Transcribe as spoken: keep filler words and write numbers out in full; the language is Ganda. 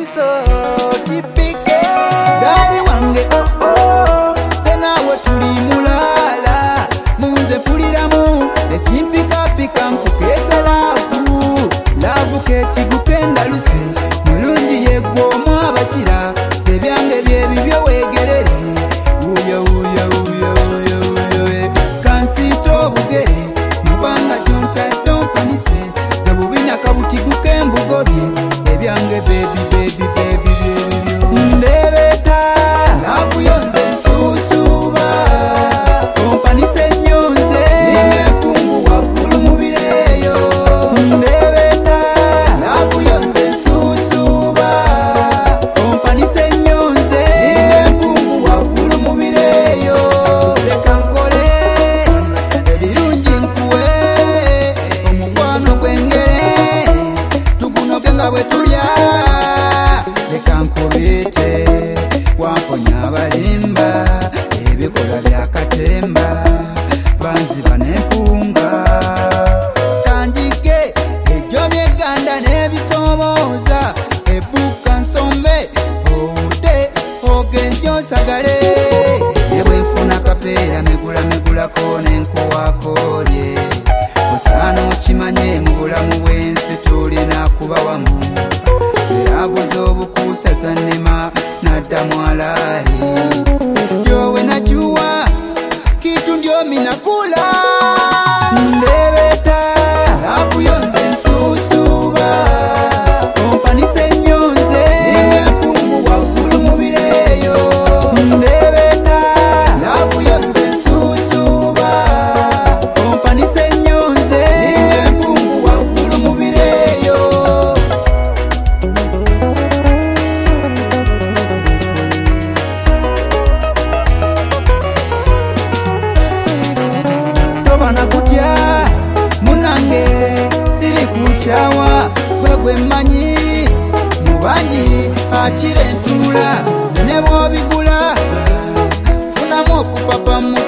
so typical. Daddy wange oh oh, tena wotuli mulala. Munze puliramu, echimpika pika nkukesa lavu. Lavu keti gukenda lusi, mulungi yegwo mwabachira. Tebyange byebi byo wegerere. Uyo uyo uyo uyo uyo kansito bugere. Mbanga tonka tonka nise. Zabubina kabuti gukembu gobi. Ebyange baby baby baby baby. Ndebeta nakuyonze susuba. Kompanise nyonze ninge pungu wakulu mubireyo. Ndebeta nakuyonze susuba. Kompanise nyonze ninge pungu wakulu mubireyo. Leka nkole ebirungi nkuwe omukwano gwengere tugunoge nga bwe tulya. Leka nkubite wamponya abalimba ebikola byakatemba banziba n'empunga. Kanjige ebyo byeganda n'ebisoomooza ebbuka nsombe owudde ogenja osagale. Ne bwe nfuna kapeera megula megulako n'enkuwaakoolye. Osaana okimanye mu bulamu bw'ensi tulina kuba wamu. Zeravuza obukuusa zannema naddamu alaali. Yowe najua kitu ndio minakula. Ndebeta nakuyonze nsusuba. Kompanise nyonze ninge mpungu wakulu mubireyo. Ndebeta nakuyonze nsusuba. Kompanise nyonze ninge mpungu wakulu mubireyo. Tobana kutya munange siri kuchawa gwegwe mmanyi mubanji akire ntula zene bwobigula funamu okupapa mu